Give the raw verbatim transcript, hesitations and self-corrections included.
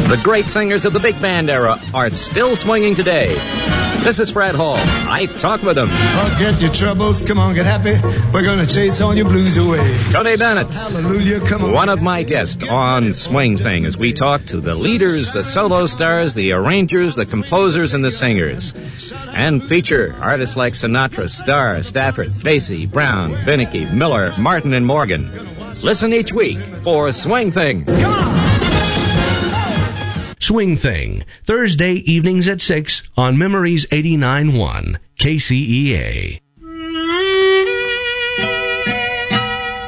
The great singers of the big band era are still swinging today. This is Fred Hall. I talk with them. Forget your troubles. Come on, get happy. We're going to chase all your blues away. Tony Bennett. Hallelujah, come on. One of my guests on Swing Thing as we talk to the leaders, the solo stars, the arrangers, the composers, and the singers. And feature artists like Sinatra, Starr, Stafford, Basie, Brown, Beneke, Miller, Martin, and Morgan. Listen each week for Swing Thing. Come on. Swing Thing, Thursday evenings at six on Memories eighty-nine point one K C E A.